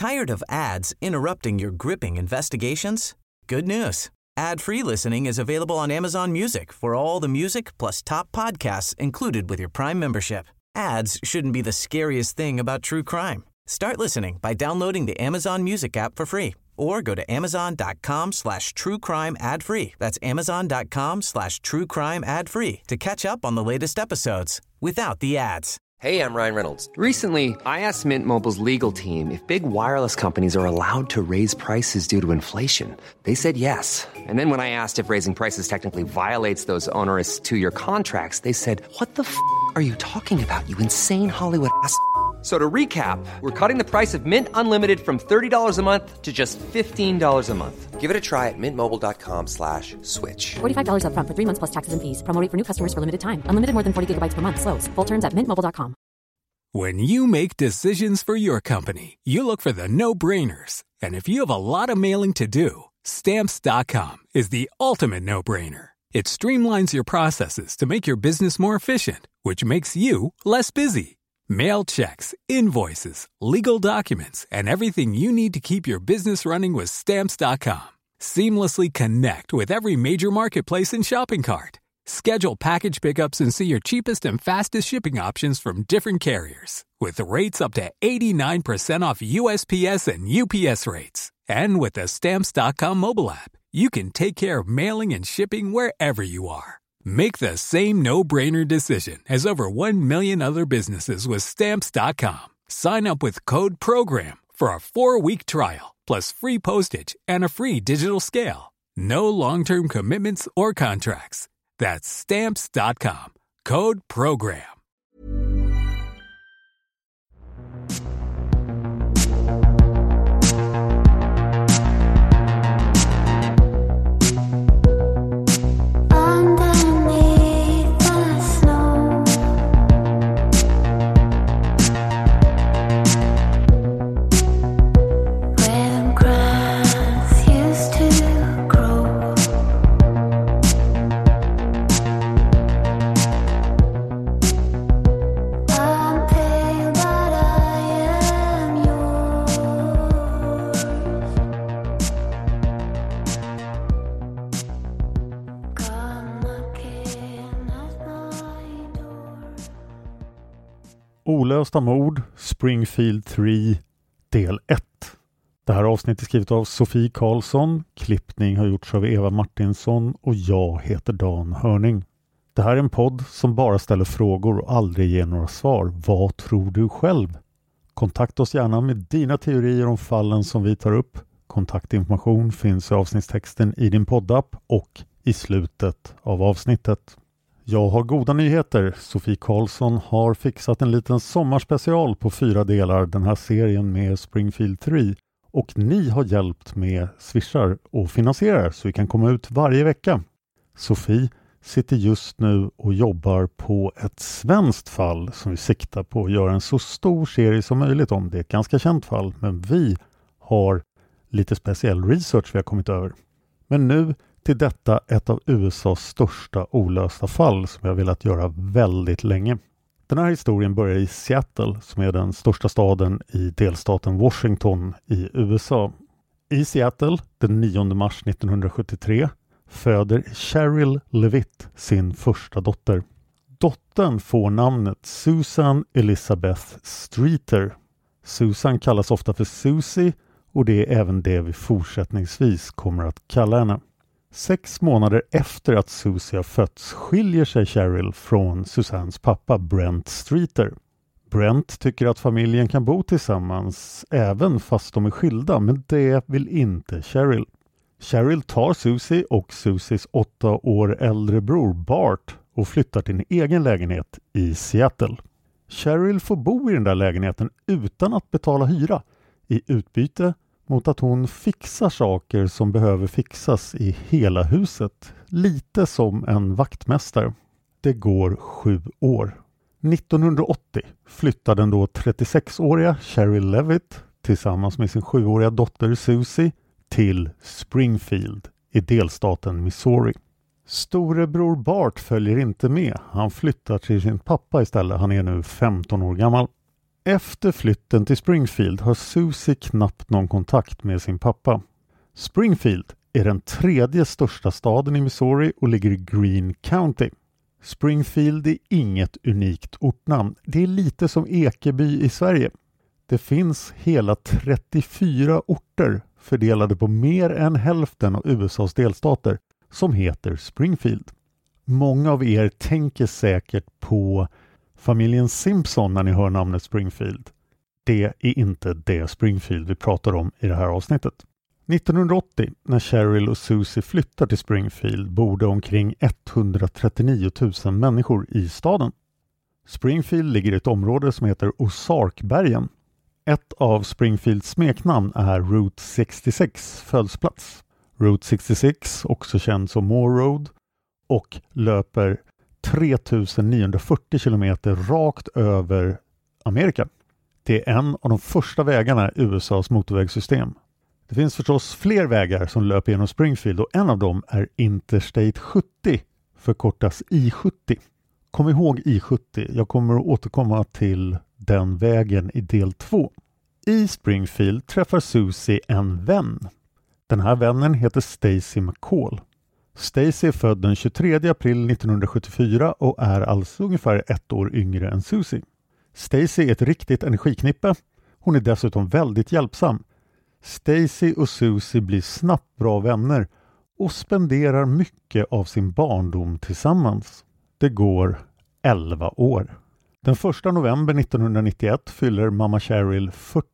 Tired of ads interrupting your gripping investigations? Good news. Ad-free listening is available on Amazon Music for all the music plus top podcasts included with your Prime membership. Ads shouldn't be the scariest thing about true crime. Start listening by downloading the Amazon Music app for free or go to amazon.com/truecrime ad-free. That's amazon.com/truecrime ad-free to catch up on the latest episodes without the ads. Hey, I'm Ryan Reynolds. Recently, I asked Mint Mobile's legal team if big wireless companies are allowed to raise prices due to inflation. They said yes. And then when I asked if raising prices technically violates those onerous two-year contracts, they said, "What the f*** are you talking about, you insane Hollywood ass?" So to recap, we're cutting the price of Mint Unlimited from $30 a month to just $15 a month. Give it a try at mintmobile.com/switch. $45 up front for 3 months plus taxes and fees. Promo rate for new customers for limited time. Unlimited more than 40 gigabytes per month. Slows full terms at mintmobile.com. When you make decisions for your company, you look for the no-brainers. And if you have a lot of mailing to do, Stamps.com is the ultimate no-brainer. It streamlines your processes to make your business more efficient, which makes you less busy. Mail checks, invoices, legal documents, and everything you need to keep your business running with Stamps.com. Seamlessly connect with every major marketplace and shopping cart. Schedule package pickups and see your cheapest and fastest shipping options from different carriers. With rates up to 89% off USPS and UPS rates. And with the Stamps.com mobile app, you can take care of mailing and shipping wherever you are. Make the same no-brainer decision as over 1 million other businesses with Stamps.com. Sign up with code PROGRAM for a 4-week trial, plus free postage and a free digital scale. No long-term commitments or contracts. That's Stamps.com. Code PROGRAM. Olösta mord, Springfield 3, del 1. Det här avsnittet är skrivet av Sofie Karlsson, klippning har gjorts av Eva Martinsson och jag heter Dan Hörning. Det här är en podd som bara ställer frågor och aldrig ger några svar. Vad tror du själv? Kontakta oss gärna med dina teorier om fallen som vi tar upp. Kontaktinformation finns i avsnittstexten i din poddapp och i slutet av avsnittet. Jag har goda nyheter. Sofie Karlsson har fixat en liten sommarspecial på 4 delar den här serien med Springfield 3. Och ni har hjälpt med swishar och finansierar så vi kan komma ut varje vecka. Sofie sitter just nu och jobbar på ett svenskt fall som vi siktar på att göra en så stor serie som möjligt om. Det är ett ganska känt fall, men vi har lite speciell research vi har kommit över. Men nu till detta ett av USAs största olösta fall som jag har velat göra väldigt länge. Den här historien börjar i Seattle som är den största staden i delstaten Washington i USA. I Seattle den 9 mars 1973 föder Cheryl Levitt sin första dotter. Dottern får namnet Susan Elizabeth Streeter. Susan kallas ofta för Susie och det är även det vi fortsättningsvis kommer att kalla henne. 6 månader efter att Susie har fötts skiljer sig Cheryl från Susans pappa Brent Streeter. Brent tycker att familjen kan bo tillsammans även fast de är skilda, men det vill inte Cheryl. Cheryl tar Susie och Susies 8 år äldre bror Bart och flyttar till en egen lägenhet i Seattle. Cheryl får bo i den där lägenheten utan att betala hyra i utbyte mot att hon fixar saker som behöver fixas i hela huset. Lite som en vaktmästare. Det går 7 år. 1980 flyttar den då 36-åriga Cheryl Levitt tillsammans med sin 7-åriga dotter Susie till Springfield i delstaten Missouri. Storebror Bart följer inte med. Han flyttar till sin pappa istället. Han är nu 15 år gammal. Efter flytten till Springfield har Susie knappt någon kontakt med sin pappa. Springfield är den 3:e största staden i Missouri och ligger i Greene County. Springfield är inget unikt ortnamn. Det är lite som Ekeby i Sverige. Det finns hela 34 orter fördelade på mer än hälften av USAs delstater som heter Springfield. Många av er tänker säkert på familjen Simpson när ni hör namnet Springfield. Det är inte det Springfield vi pratar om i det här avsnittet. 1980, när Cheryl och Susie flyttar till Springfield, bor det omkring 139 000 människor i staden. Springfield ligger i ett område som heter Ozarkbergen. Ett av Springfields smeknamn är Route 66, födelseplats. Route 66, också känd som Moore Road, och löper 3940 kilometer rakt över Amerika. Det är en av de första vägarna i USAs motorvägssystem. Det finns förstås fler vägar som löper genom Springfield och en av dem är Interstate 70, förkortas I-70. Kom ihåg I-70, jag kommer att återkomma till den vägen i del 2. I Springfield träffar Susie en vän. Den här vännen heter Stacy McCall. Stacy är född den 23 april 1974 och är alltså ungefär 1 år yngre än Susie. Stacy är ett riktigt energiknippe. Hon är dessutom väldigt hjälpsam. Stacy och Susie blir snabbt bra vänner och spenderar mycket av sin barndom tillsammans. Det går 11 år. Den 1 november 1991 fyller mamma Cheryl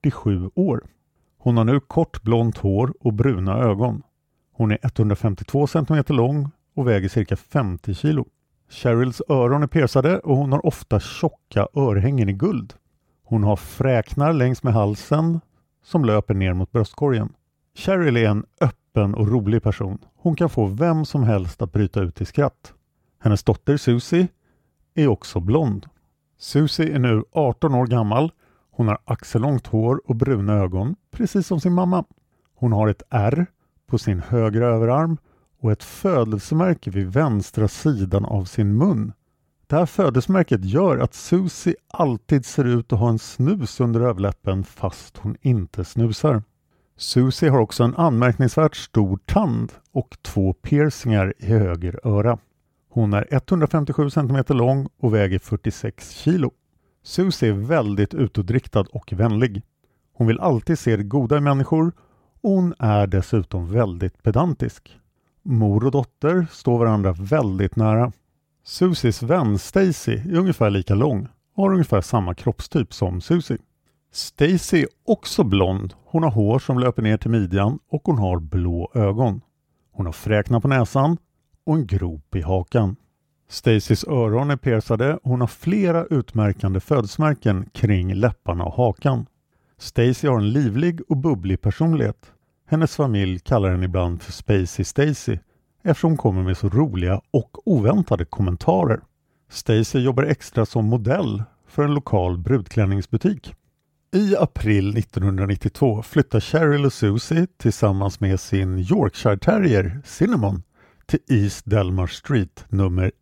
47 år. Hon har nu kort blont hår och bruna ögon. Hon är 152 cm lång och väger cirka 50 kilo. Cheryls öron är piercade och hon har ofta tjocka örhängen i guld. Hon har fräknar längs med halsen som löper ner mot bröstkorgen. Cheryl är en öppen och rolig person. Hon kan få vem som helst att bryta ut i skratt. Hennes dotter Susie är också blond. Susie är nu 18 år gammal. Hon har axellångt hår och bruna ögon, precis som sin mamma. Hon har ett R på sin högra överarm och ett födelsemärke vid vänstra sidan av sin mun. Det här födelsemärket gör att Susie alltid ser ut att ha en snus under överläppen fast hon inte snusar. Susie har också en anmärkningsvärt stor tand och 2 piercingar i höger öra. Hon är 157 cm lång och väger 46 kilo. Susie är väldigt utåtriktad och vänlig. Hon vill alltid se det goda i människor och hon är dessutom väldigt pedantisk. Mor och dotter står varandra väldigt nära. Susies vän Stacy är ungefär lika lång och har ungefär samma kroppstyp som Susie. Stacy är också blond. Hon har hår som löper ner till midjan och hon har blå ögon. Hon har fräknar på näsan och en grop i hakan. Stacys öron är piercade och hon har flera utmärkande födelsemärken kring läpparna och hakan. Stacy har en livlig och bubblig personlighet. Hennes familj kallar henne ibland för Spacey Stacy eftersom hon kommer med så roliga och oväntade kommentarer. Stacy jobbar extra som modell för en lokal brudklänningsbutik. I april 1992 flyttar Cheryl och Susie tillsammans med sin Yorkshire Terrier Cinnamon till East Delmar Street nummer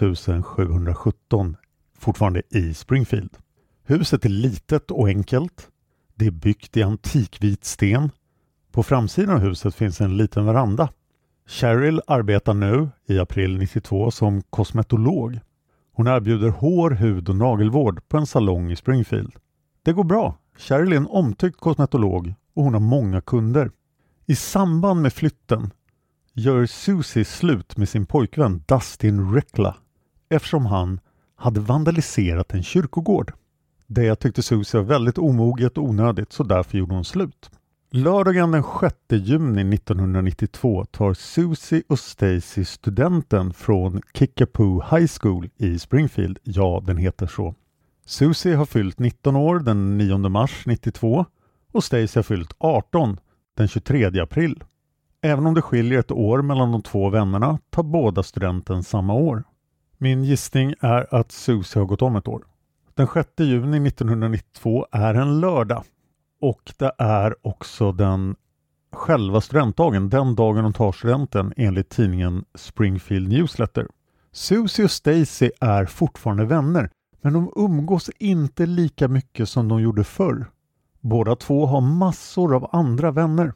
1717, fortfarande i Springfield. Huset är litet och enkelt. Det är byggt i antikvit sten. På framsidan av huset finns en liten veranda. Cheryl arbetar nu i april 92 som kosmetolog. Hon erbjuder hår, hud och nagelvård på en salong i Springfield. Det går bra. Cheryl är en omtyckt kosmetolog och hon har många kunder. I samband med flytten gör Susie slut med sin pojkvän Dustin Reckla eftersom han hade vandaliserat en kyrkogård. Det tyckte Susie var väldigt omoget och onödigt så därför gjorde hon slut. Lördagen den 6 juni 1992 tar Susie och Stacy studenten från Kickapoo High School i Springfield. Ja, den heter så. Susie har fyllt 19 år den 9 mars 92 och Stacy har fyllt 18 den 23 april. Även om det skiljer ett år mellan de två vännerna tar båda studenten samma år. Min gissning är att Susie har gått om ett år. Den 6 juni 1992 är en lördag och det är också den själva studentdagen, den dagen de tar studenten enligt tidningen Springfield Newsletter. Susie och Stacy är fortfarande vänner Men de umgås inte lika mycket som de gjorde förr. Båda två har massor av andra vänner.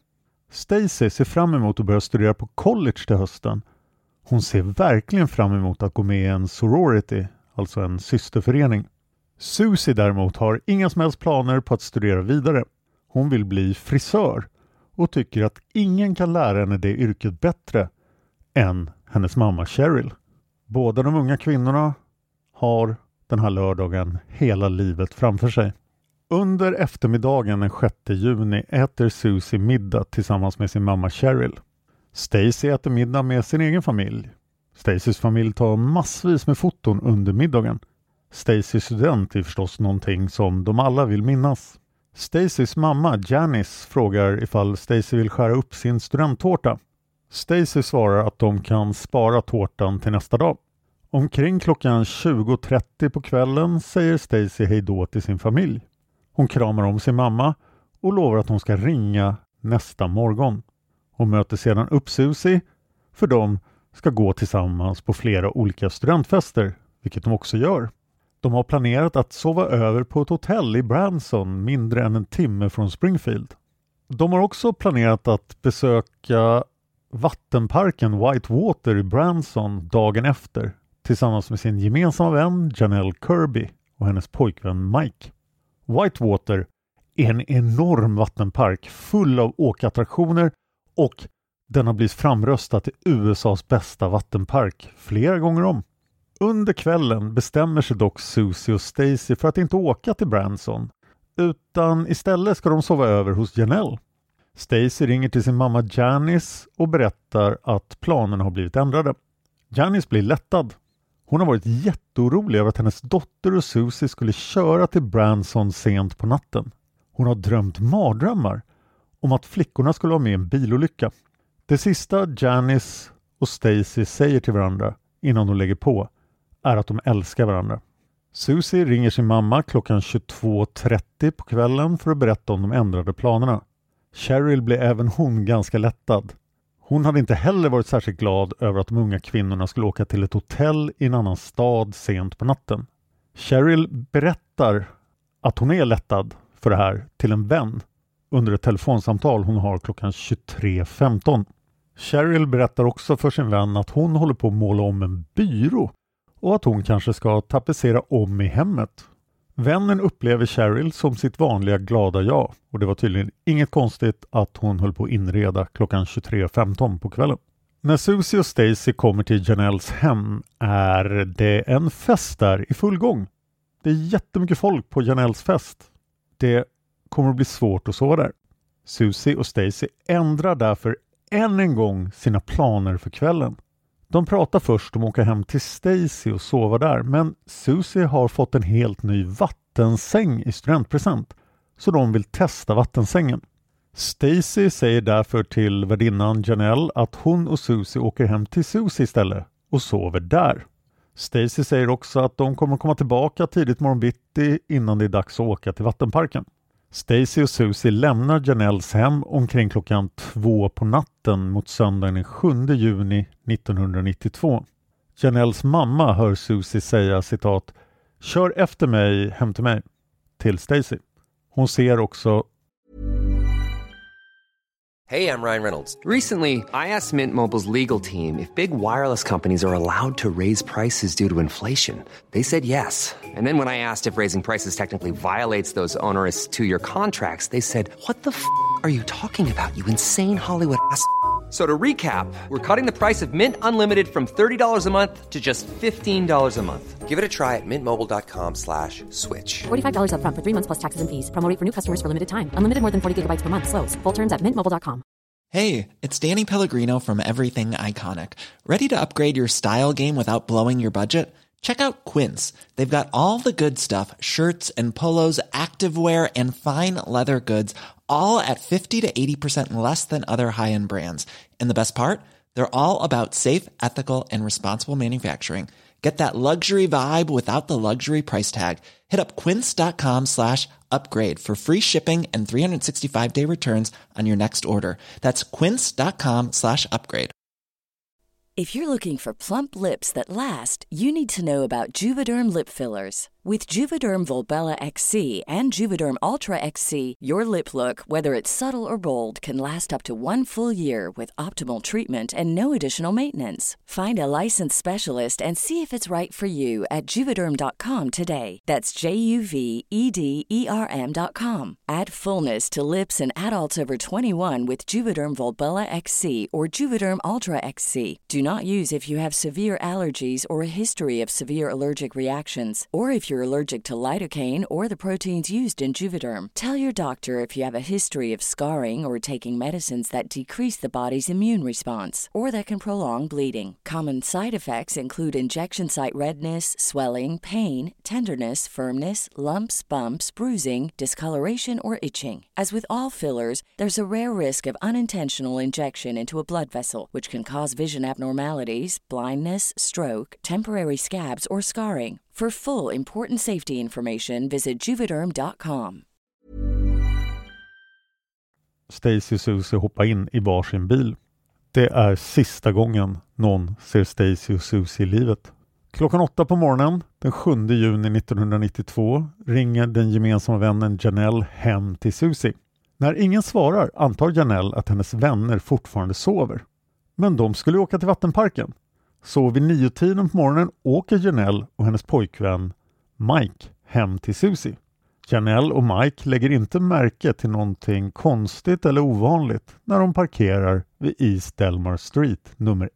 Stacy ser fram emot att börja studera på college till hösten. Hon ser verkligen fram emot att gå med i en sorority, alltså en systerförening. Susie däremot har inga som helst planer på att studera vidare. Hon vill bli frisör och tycker att ingen kan lära henne det yrket bättre än hennes mamma Cheryl. Båda de unga kvinnorna har den här lördagen hela livet framför sig. Under eftermiddagen den 6 juni äter Susie middag tillsammans med sin mamma Cheryl. Stacy äter middag med sin egen familj. Stacys familj tar massvis med foton under middagen. Stacys student är förstås någonting som de alla vill minnas. Stacys mamma Janice frågar ifall Stacy vill skära upp sin studenttårta. Stacy svarar att de kan spara tårtan till nästa dag. Omkring klockan 20:30 på kvällen säger Stacy hej då till sin familj. Hon kramar om sin mamma och lovar att hon ska ringa nästa morgon. Hon möter sedan upp Susie för de ska gå tillsammans på flera olika studentfester, vilket de också gör. De har planerat att sova över på ett hotell i Branson mindre än en timme från Springfield. De har också planerat att besöka vattenparken Whitewater i Branson dagen efter tillsammans med sin gemensamma vän Janelle Kirby och hennes pojkvän Mike. Whitewater är en enorm vattenpark full av åkattraktioner och den har blivit framröstad till USAs bästa vattenpark flera gånger om. Under kvällen bestämmer sig dock Susie och Stacy för att inte åka till Branson utan istället ska de sova över hos Janelle. Stacy ringer till sin mamma Janice och berättar att planerna har blivit ändrade. Janice blir lättad. Hon har varit jätteorolig över att hennes dotter och Susie skulle köra till Branson sent på natten. Hon har drömt mardrömmar om att flickorna skulle vara med i en bilolycka. Det sista Janice och Stacy säger till varandra innan de lägger på är att de älskar varandra. Susie ringer sin mamma klockan 22:30 på kvällen för att berätta om de ändrade planerna. Cheryl blir även hon ganska lättad. Hon hade inte heller varit särskilt glad över att de unga kvinnorna skulle åka till ett hotell i en annan stad sent på natten. Cheryl berättar att hon är lättad för det här till en vän under ett telefonsamtal hon har klockan 23:15. Cheryl berättar också för sin vän att hon håller på att måla om en byrå och att hon kanske ska tapetsera om i hemmet. Vännen upplever Cheryl som sitt vanliga glada jag och det var tydligen inget konstigt att hon höll på att inreda klockan 23:15 på kvällen. När Susie och Stacy kommer till Janelles hem är det en fest där i full gång. Det är jättemycket folk på Janelles fest. Det kommer att bli svårt att sova där. Susie och Stacy ändrar därför än en gång sina planer för kvällen. De pratar först om att åka hem till Stacy och sova där, men Susie har fått en helt ny vattensäng i studentpresent, så de vill testa vattensängen. Stacy säger därför till värdinnan Janelle att hon och Susie åker hem till Susie istället och sover där. Stacy säger också att de kommer komma tillbaka tidigt morgonbitti innan det är dags att åka till vattenparken. Stacy och Susie lämnar Janelles hem omkring klockan 2 på natten mot söndagen den 7 juni 1992. Janelles mamma hör Susie säga citat "Kör efter mig hem till mig" till Stacy. Hon ser också Hey, I'm Ryan Reynolds. Recently, I asked Mint Mobile's legal team if big wireless companies are allowed to raise prices due to inflation. They said yes. And then when I asked if raising prices technically violates those onerous two-year contracts, they said, "What the f*** are you talking about, you insane Hollywood ass?" So to recap, we're cutting the price of Mint Unlimited from $30 a month to just $15 a month. Give it a try at mintmobile.com/switch. $45 up front for 3 months plus taxes and fees. Promo rate for new customers for limited time. Unlimited more than 40 gigabytes per month. Slows full terms at mintmobile.com. Hey, it's Danny Pellegrino from Everything Iconic. Ready to upgrade your style game without blowing your budget? Check out Quince. They've got all the good stuff, shirts and polos, activewear and fine leather goods, all at 50 to 80% less than other high-end brands. And the best part? They're all about safe, ethical, and responsible manufacturing. Get that luxury vibe without the luxury price tag. Hit up quince.com/upgrade for free shipping and 365-day returns on your next order. That's quince.com/upgrade. If you're looking for plump lips that last, you need to know about Juvederm lip fillers. With Juvederm Volbella XC and Juvederm Ultra XC, your lip look, whether it's subtle or bold, can last up to 1 full year with optimal treatment and no additional maintenance. Find a licensed specialist and see if it's right for you at Juvederm.com today. That's JUVEDERM.com. Add fullness to lips in adults over 21 with Juvederm Volbella XC or Juvederm Ultra XC. Do not use if you have severe allergies or a history of severe allergic reactions, or if you're allergic to lidocaine or the proteins used in Juvederm. Tell your doctor if you have a history of scarring or taking medicines that decrease the body's immune response or that can prolong bleeding. Common side effects include injection site redness, swelling, pain, tenderness, firmness, lumps, bumps, bruising, discoloration, or itching. As with all fillers, there's a rare risk of unintentional injection into a blood vessel, which can cause vision abnormalities, blindness, stroke, temporary scabs, or scarring. For full important safety information, visit Juvederm.com. Stacy och Susie hoppar in i varsin bil. Det är sista gången någon ser Stacy och Susie i livet. Klockan 8 på morgonen, den 7 juni 1992, ringer den gemensamma vännen Janelle hem till Susie. När ingen svarar antar Janelle att hennes vänner fortfarande sover. Men de skulle åka till vattenparken. Så vid 9-tiden på morgonen åker Janelle och hennes pojkvän Mike hem till Susie. Janelle och Mike lägger inte märke till någonting konstigt eller ovanligt när de parkerar vid East Delmar Street nummer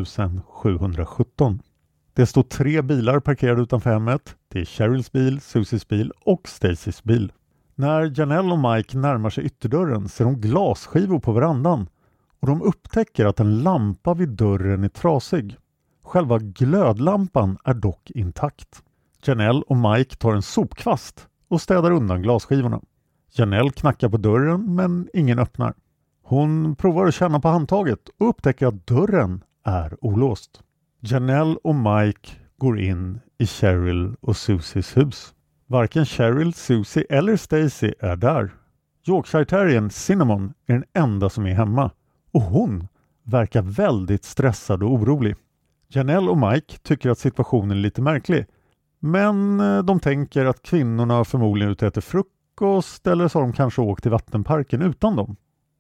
1717. Det står 3 bilar parkerade utanför hemmet. Det är Cheryls bil, Susies bil och Stacys bil. När Janelle och Mike närmar sig ytterdörren ser de glasskivor på verandan och de upptäcker att en lampa vid dörren är trasig. Själva glödlampan är dock intakt. Janelle och Mike tar en sopkvast och städar undan glasskivorna. Janelle knackar på dörren men ingen öppnar. Hon provar att känna på handtaget och upptäcker att dörren är olåst. Janelle och Mike går in i Cheryl och Susies hus. Varken Cheryl, Susie eller Stacy är där. Yorkshire Terriern Cinnamon är den enda som är hemma och hon verkar väldigt stressad och orolig. Janelle och Mike tycker att situationen är lite märklig, men de tänker att kvinnorna förmodligen ute äter frukost eller så har de kanske åkt till vattenparken utan dem.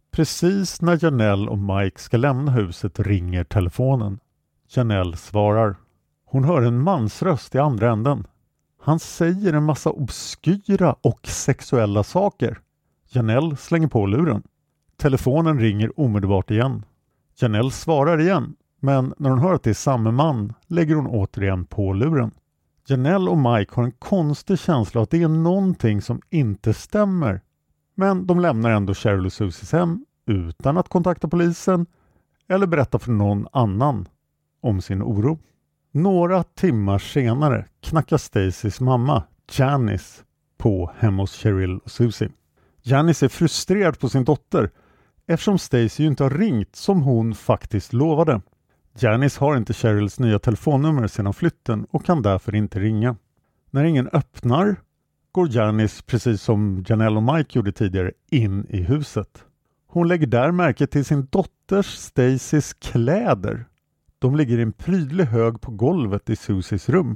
Precis när Janelle och Mike ska lämna huset ringer telefonen. Janelle svarar. Hon hör en mansröst i andra änden. Han säger en massa obskyra och sexuella saker. Janelle slänger på luren. Telefonen ringer omedelbart igen. Janelle svarar igen, men när hon hör att det är samma man lägger hon återigen på luren. Janelle och Mike har en konstig känsla att det är någonting som inte stämmer. Men de lämnar ändå Cheryl och Susies hem utan att kontakta polisen eller berätta för någon annan om sin oro. Några timmar senare knackar Stacys mamma, Janice, på hemma hos Cheryl och Susie. Janice är frustrerad på sin dotter eftersom Stacy ju inte har ringt som hon faktiskt lovade. Janice har inte Cheryls nya telefonnummer sedan flytten och kan därför inte ringa. När ingen öppnar går Janice, precis som Janelle och Mike gjorde tidigare, in i huset. Hon lägger där märke till sin dotters Stacys kläder. De ligger i en prydlig hög på golvet i Susies rum.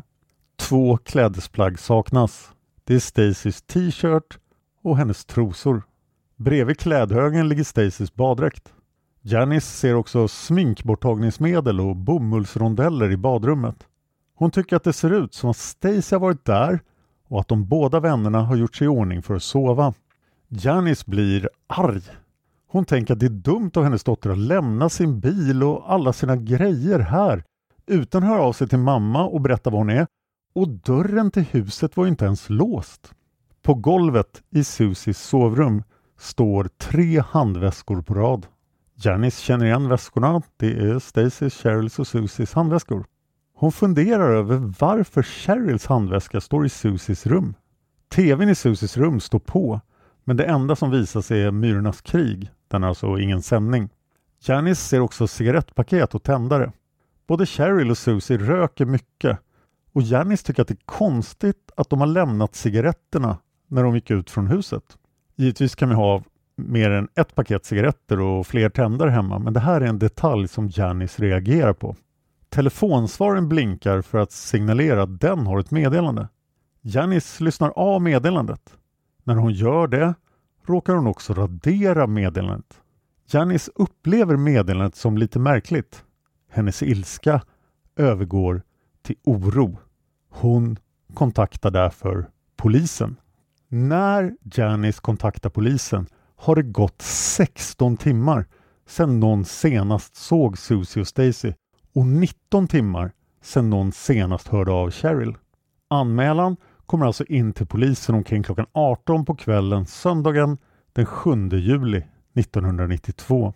2 klädesplagg saknas. Det är Stacys t-shirt och hennes trosor. Bredvid klädhögen ligger Stacys baddräkt. Janice ser också sminkborttagningsmedel och bomullsrondeller i badrummet. Hon tycker att det ser ut som att Stacy har varit där och att de båda vännerna har gjort sig i ordning för att sova. Janice blir arg. Hon tänker att det är dumt av hennes dotter att lämna sin bil och alla sina grejer här utan att höra av sig till mamma och berätta vad hon är. Och dörren till huset var inte ens låst. På golvet i Susies sovrum står 3 handväskor på rad. Janice känner igen väskorna. Det är Stacys, Cheryls och Susies handväskor. Hon funderar över varför Cheryls handväska står i Susies rum. TVn i Susies rum står på, men det enda som visas är Myrornas krig. Den har alltså ingen sändning. Janice ser också cigarettpaket och tändare. Både Cheryl och Susie röker mycket och Janice tycker att det är konstigt att de har lämnat cigaretterna när de gick ut från huset. Givetvis kan vi ha mer än 1 paket cigaretter och fler tändare hemma, men det här är en detalj som Janice reagerar på. Telefonsvaren blinkar för att signalera att den har ett meddelande. Janice lyssnar av meddelandet. När hon gör det råkar hon också radera meddelandet. Janice upplever meddelandet som lite märkligt. Hennes ilska övergår till oro. Hon kontaktar därför polisen. När Janice kontaktar polisen har det gått 16 timmar sedan någon senast såg Susie och Stacy och 19 timmar sedan någon senast hörde av Cheryl. Anmälan kommer alltså in till polisen omkring klockan 18 på kvällen söndagen den 7 juli 1992.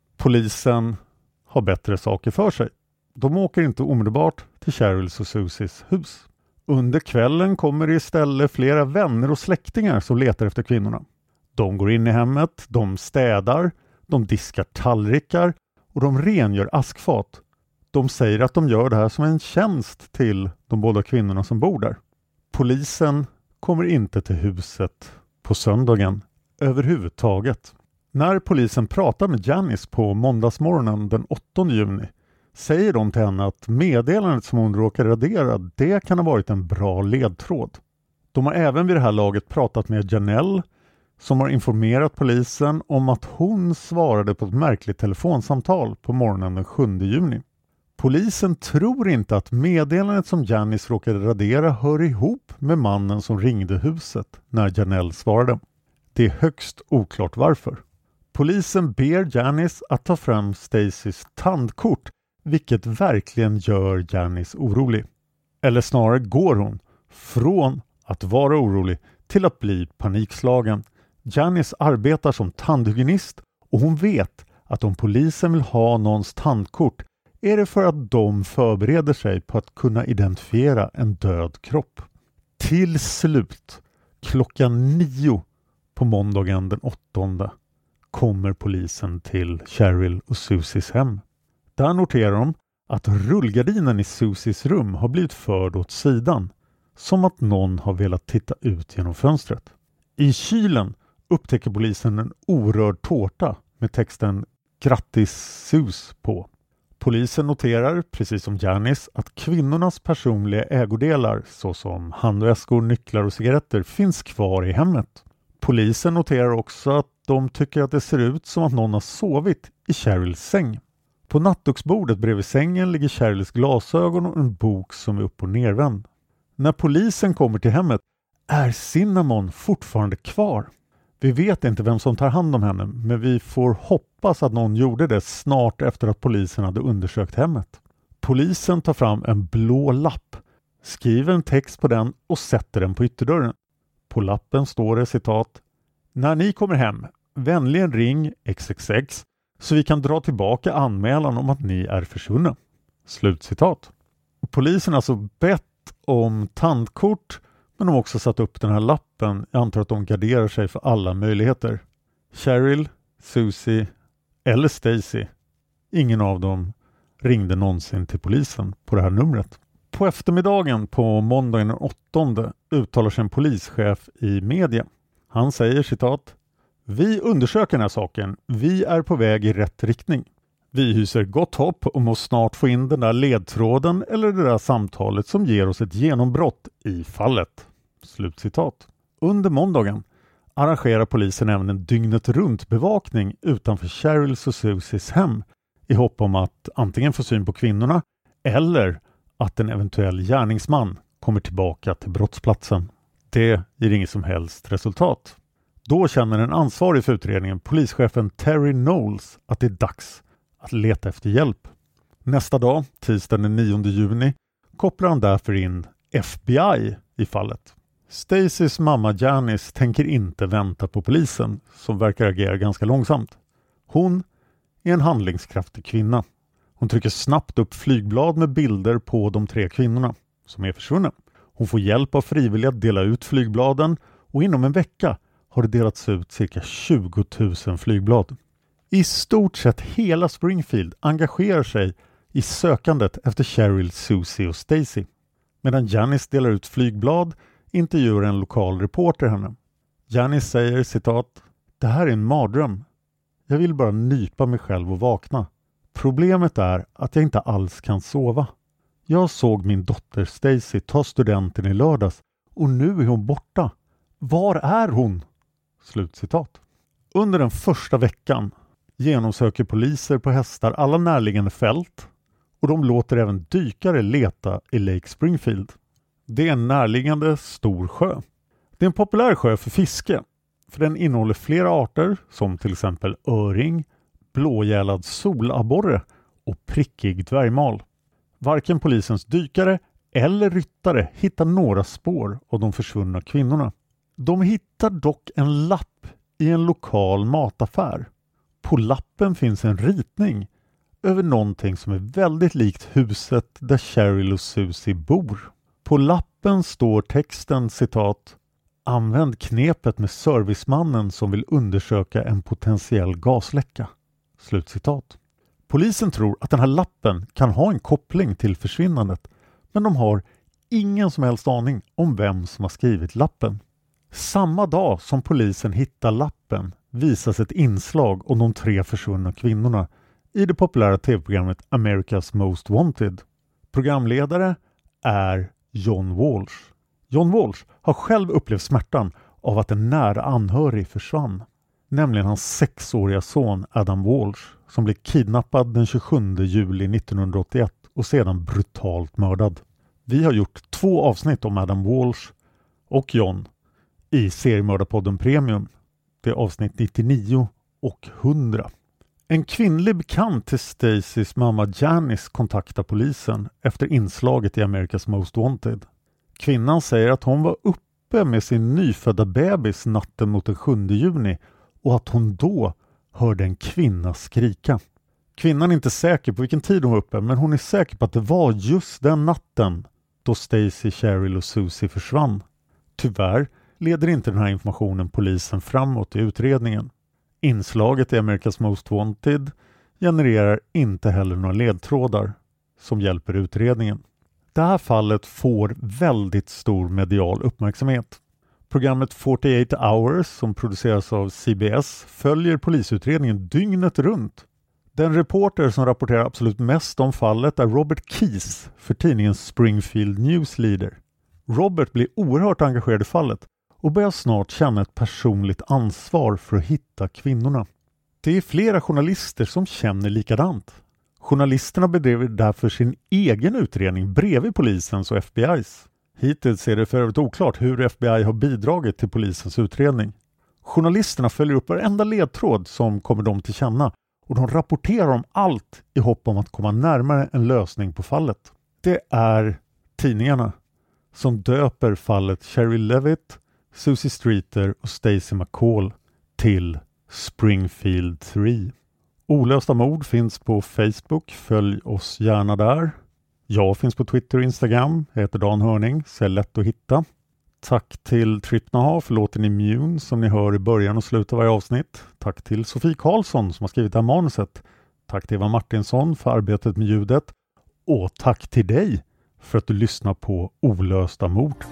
Polisen har bättre saker för sig. De åker inte omedelbart till Cheryls och Susies hus. Under kvällen kommer det istället flera vänner och släktingar som letar efter kvinnorna. De går in i hemmet, de städar, de diskar tallrikar och de rengör askfat. De säger att de gör det här som en tjänst till de båda kvinnorna som bor där. Polisen kommer inte till huset på söndagen överhuvudtaget. När polisen pratar med Janice på måndagsmorgonen den 8 juni säger de till henne att meddelandet som hon råkade radera, det kan ha varit en bra ledtråd. De har även vid det här laget pratat med Janelle som har informerat polisen om att hon svarade på ett märkligt telefonsamtal på morgonen den 7 juni. Polisen tror inte att meddelandet som Janice råkade radera hör ihop med mannen som ringde huset när Janelle svarade. Det är högst oklart varför. Polisen ber Janice att ta fram Stacys tandkort, vilket verkligen gör Janice orolig. Eller snarare går hon från att vara orolig till att bli panikslagen. Janice arbetar som tandhygienist och hon vet att om polisen vill ha någons tandkort är det för att de förbereder sig på att kunna identifiera en död kropp. Till slut, klockan 9 på måndagen den 8 kommer polisen till Cheryl och Susies hem. Där noterar de att rullgardinen i Susies rum har blivit förd åt sidan, som att någon har velat titta ut genom fönstret. I kylen upptäcker polisen en orörd tårta med texten "Grattis Sus" på. Polisen noterar, precis som Janice, att kvinnornas personliga ägodelar såsom handväskor, nycklar och cigaretter finns kvar i hemmet. Polisen noterar också att de tycker att det ser ut som att någon har sovit i Cheryls säng. På nattduksbordet bredvid sängen ligger Cheryls glasögon och en bok som är upp- och nervänd. När polisen kommer till hemmet är Cinnamon fortfarande kvar. Vi vet inte vem som tar hand om henne, men vi får hoppas att någon gjorde det snart efter att polisen hade undersökt hemmet. Polisen tar fram en blå lapp, skriver en text på den och sätter den på ytterdörren. På lappen står det citat: "När ni kommer hem, vänligen ring XXX så vi kan dra tillbaka anmälan om att ni är försvunna." Slutcitat. Polisen har alltså bett om tandkort, men de har också satt upp den här lappen. Jag antar att de garderar sig för alla möjligheter. Cheryl, Susie eller Stacy, ingen av dem ringde någonsin till polisen på det här numret. På eftermiddagen på måndagen den 8 uttalar sig en polischef i media. Han säger citat: "Vi undersöker den här saken. Vi är på väg i rätt riktning. Vi hyser gott hopp om att snart få in den där ledtråden eller det där samtalet som ger oss ett genombrott i fallet." Slutcitat. Under måndagen arrangerar polisen även en dygnet runt bevakning utanför Cheryls och Susies hem i hopp om att antingen få syn på kvinnorna eller att en eventuell gärningsman kommer tillbaka till brottsplatsen. Det ger inget som helst resultat. Då känner en ansvarig för utredningen, polischefen Terry Knowles, att det är dags att leta efter hjälp. Nästa dag, tisdagen den 9 juni, kopplar han därför in FBI i fallet. Stacys mamma Janice tänker inte vänta på polisen, som verkar agera ganska långsamt. Hon är en handlingskraftig kvinna. Hon trycker snabbt upp flygblad med bilder på de 3 kvinnorna som är försvunna. Hon får hjälp av frivilliga att dela ut flygbladen och inom en vecka har det delats ut cirka 20 000 flygblad. I stort sett hela Springfield engagerar sig i sökandet efter Cheryl, Susie och Stacy. Medan Janice delar ut flygblad intervjuar en lokal reporter henne. Janice säger citat: "Det här är en mardröm. Jag vill bara nypa mig själv och vakna. Problemet är att jag inte alls kan sova. Jag såg min dotter Stacy ta studenten i lördags och nu är hon borta. Var är hon?" Slutcitat. Under den första veckan genomsöker poliser på hästar alla närliggande fält och de låter även dykare leta i Lake Springfield. Det är en närliggande stor sjö. Det är en populär sjö för fiske, för den innehåller flera arter som till exempel öring, blågälad solabborre och prickig dvärgmal. Varken polisens dykare eller ryttare hittar några spår av de försvunna kvinnorna. De hittar dock en lapp i en lokal mataffär. På lappen finns en ritning över någonting som är väldigt likt huset där Cheryl och Susie bor. På lappen står texten, citat: "Använd knepet med servicemannen som vill undersöka en potentiell gasläcka." Slutcitat. Polisen tror att den här lappen kan ha en koppling till försvinnandet, men de har ingen som helst aning om vem som har skrivit lappen. Samma dag som polisen hittar lappen visas ett inslag om de 3 försvunna kvinnorna i det populära tv-programmet America's Most Wanted. Programledare är John Walsh. John Walsh har själv upplevt smärtan av att en nära anhörig försvann, nämligen hans 6-åriga son Adam Walsh som blev kidnappad den 27 juli 1981 och sedan brutalt mördad. Vi har gjort 2 avsnitt om Adam Walsh och John i seriemördarpodden Premium. Det är avsnitt 99 och 100. En kvinnlig bekant till Stacys mamma Janice kontaktar polisen efter inslaget i America's Most Wanted. Kvinnan säger att hon var uppe med sin nyfödda bebis natten mot den 7 juni och att hon då hörde en kvinna skrika. Kvinnan är inte säker på vilken tid hon var uppe, men hon är säker på att det var just den natten då Stacy, Cheryl och Susie försvann. Tyvärr leder inte den här informationen polisen framåt i utredningen. Inslaget i America's Most Wanted genererar inte heller några ledtrådar som hjälper utredningen. Det här fallet får väldigt stor medial uppmärksamhet. Programmet 48 Hours som produceras av CBS följer polisutredningen dygnet runt. Den reporter som rapporterar absolut mest om fallet är Robert Keyes för tidningen Springfield News Leader. Robert blir oerhört engagerad i fallet och börjar snart känna ett personligt ansvar för att hitta kvinnorna. Det är flera journalister som känner likadant. Journalisterna bedriver därför sin egen utredning bredvid polisens och FBI:s. Hittills är det för övrigt oklart hur FBI har bidragit till polisens utredning. Journalisterna följer upp varenda ledtråd som kommer dem till känna och de rapporterar om allt i hopp om att komma närmare en lösning på fallet. Det är tidningarna som döper fallet Cheryl Levitt, Susie Streeter och Stacey McCall till Springfield 3. Olösta mord finns på Facebook, följ oss gärna där. Jag finns på Twitter och Instagram, jag heter Dan Hörning, så är lätt att hitta. Tack till Tripnaha för låten Immune som ni hör i början och slutet av varje avsnitt. Tack till Sofie Karlsson som har skrivit det här manuset. Tack till Eva Martinsson för arbetet med ljudet. Och tack till dig för att du lyssnar på Olösta mord.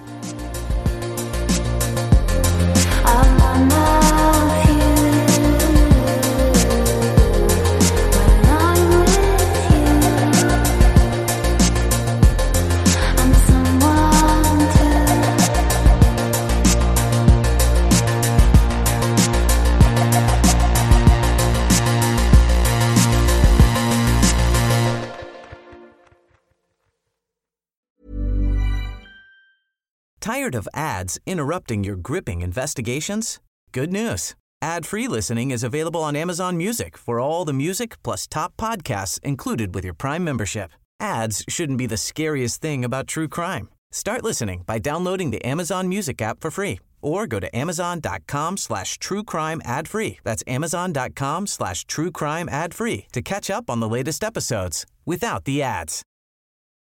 Tired of ads interrupting your gripping investigations? Good news. Ad-free listening is available on Amazon Music for all the music plus top podcasts included with your Prime membership. Ads shouldn't be the scariest thing about true crime. Start listening by downloading the Amazon Music app for free or go to amazon.com/truecrime ad-free. That's amazon.com/truecrime ad-free to catch up on the latest episodes without the ads.